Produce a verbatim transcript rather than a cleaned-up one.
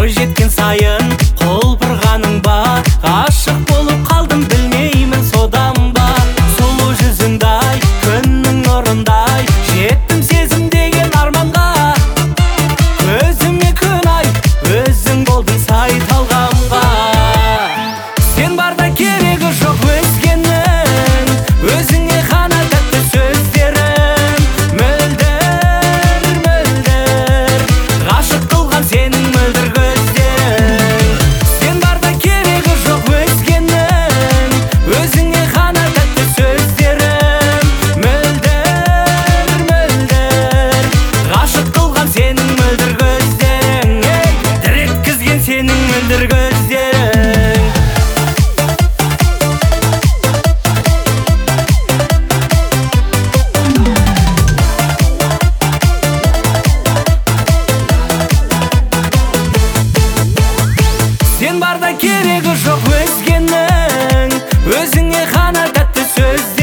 жеткен сайын құлпырғаның ба, ғашық болып қалдым білмеймін содан ба. Сұлу жүзіңдай, күннің нұрындай, жеттім сезім деген арманға. Өзіме күн ай, өзің болдың сай талғамға. Сен барда керегі жоқ өзгенің, өзіңе ғана тәтті сөздерім. Мөлдір, мөлдір, ғашық қылған сенің мөлдір көздерің. Сен барда керегі жоқ өзгенің, өзіңе ғана тәтті сөздерім. Мөлдір, мөлдір, ғашық қылған сенің мөлдір көздерің. Дір еткізген сенің мөлдір көздерің. Сен барда керегі жоқ өзгенің, өзіңе ғана тәтті сөз